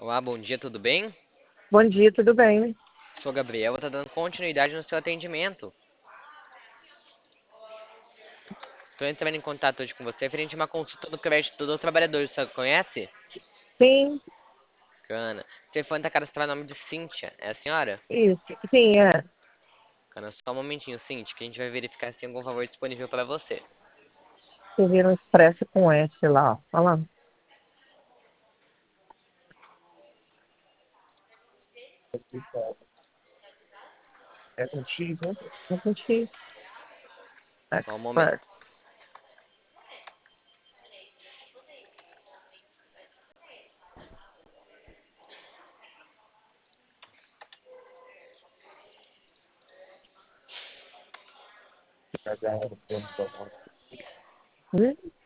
Olá, bom dia, tudo bem? Bom dia, tudo bem? Sou Gabriel, vou estar dando continuidade no seu atendimento. Estou entrando em contato hoje com você referente a uma consulta do crédito do trabalhador, você conhece? Sim, Cana. Telefone tá cadastrado no nome de Cíntia, é a senhora? isso. Sim, é. Cana, só um momentinho, Cíntia, que a gente vai verificar se tem algum favor disponível para você. Você vira um expresso com S lá, ó. Olha lá. É com X, né? É com X. Só um momento. Expert. Hum?